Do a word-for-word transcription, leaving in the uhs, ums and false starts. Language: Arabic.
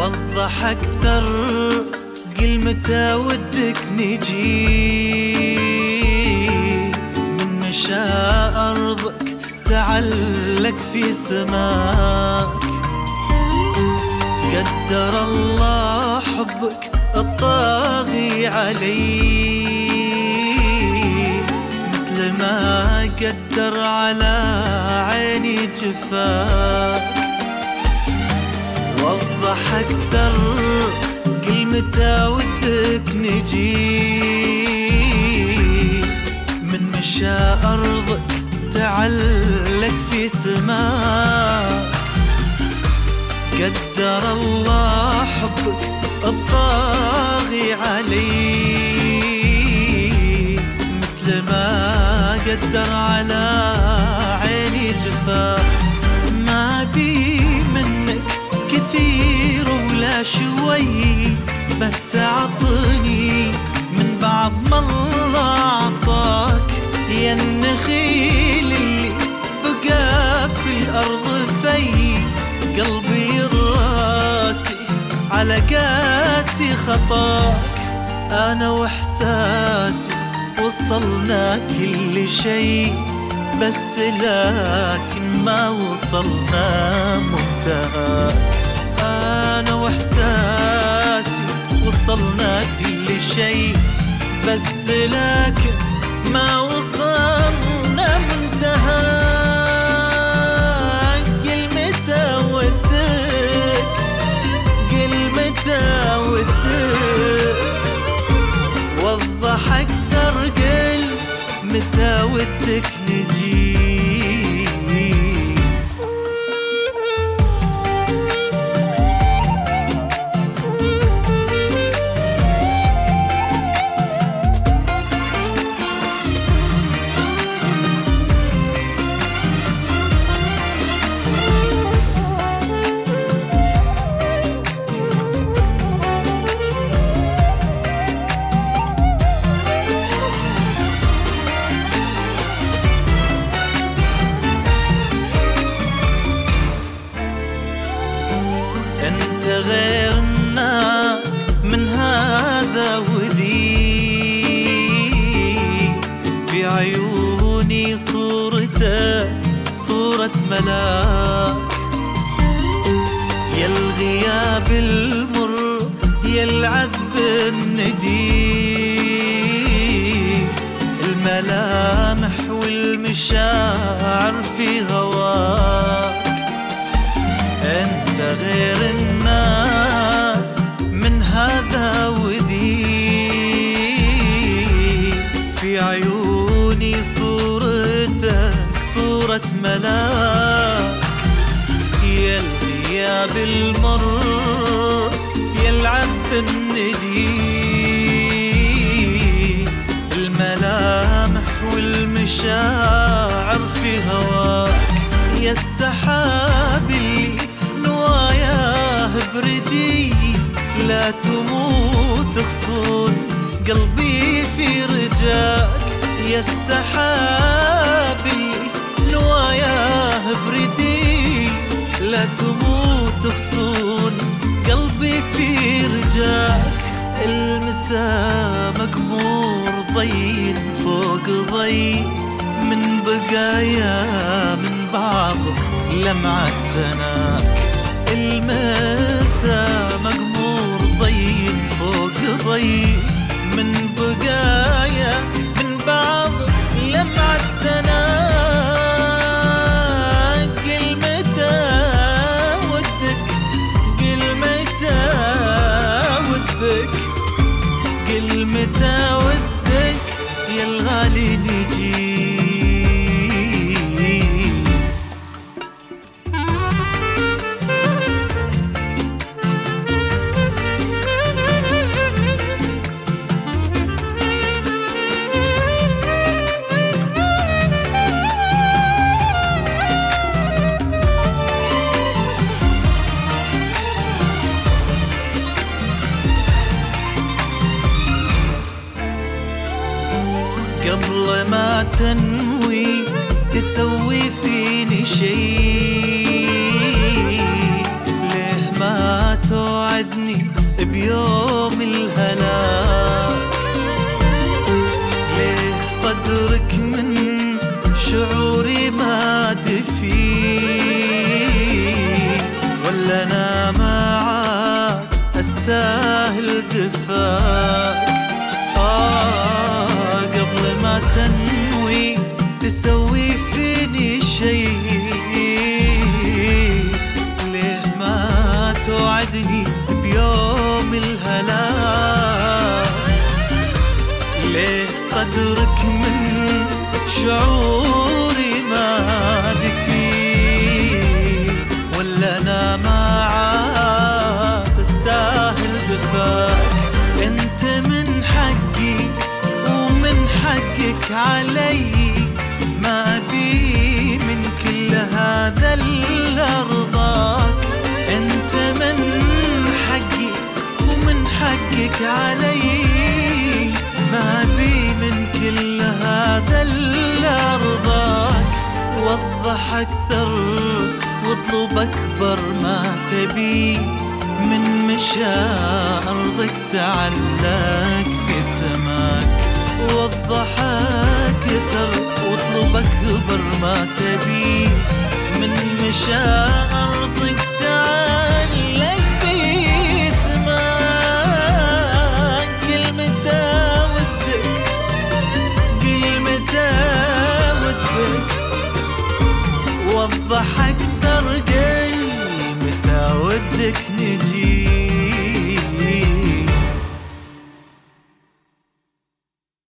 وضح أكثر، قل متى ودك نجي، من مشاء أرضك تعلق في سماك. قدر الله حبك الطاغي علي، مثل ما قدر على عيني جفاك. وضح أكثر، قل متى ودك نجي، من مشاء أرضك تعلق في سماك. قدر الله حبك الطاغي علي، مثل ما قدر على عيني جفاك. ما بي منك كثير ولا شوي، بس عطني من بعض ما الله عطاك. يا النخيل اللي بقى في الأرض في، قلبي راسي على قاسي خطاك. أنا وإحساسي وصلنا كل شي، بس لكن ما وصلنا منتهاك. أنا وإحساسي وصلنا كل شي، بس لكن ما وصلنا منتهاك. قل متى ودك، قل متى ودك، وضح أكثر، قل متى ودك نجي. أنت غير الناس من هذا وذي، في عيوني صورتك صورة ملاك. يا الغياب المر، يا العذب الندي، الملامح والمشاعر في هواك. أنت غير الناس من هذا وذي، في عيوني صورتك صورة ملاك. يا الغياب المر، يا العذب الندي، الملامح والمشاعر في هواك. يا السحاب اللي نواياه بردي، لا تموت تخصون قلبي في رجاك. يا السحاب اللي نواياه بردي، لا تموت تخصون قلبي في رجاك. المساء مقمور ضي فوق ضي، من بقايا من بعض لمعة سناك. المساء مقمور ضي فوق ضي، من بقايا من بعض لمعة سناك. قل متى ودك، قل متى ودك، قل متى ودك، يا الغالي نجي. قبل ما تنوي تسوي فيني شي، ليه ما توعد يستاهل دفاك. آه قبل ما تنوي تسوي فيني شي، ليه ما توعدني بيوم الهلاك؟ ليه صدرك من شعوري ما دفي؟ ولا انا ما عاد استاهل دفاك؟ انت من حقي ومن حقك علي، ما ابي من كل هذا الا رضاك. انت من حقي ومن حقك علي، ما بي من كل هذا الا رضاك. وضح اكثر واطلب اكبر ما تبي، من مشى ارضك تعلق في سماك. وضح اكثر واطلب اكبر ما تبي، من مشى ارضك تعلق في سماك. كلمة ودك كلمة ودك، وضح اكثر كلمة ودك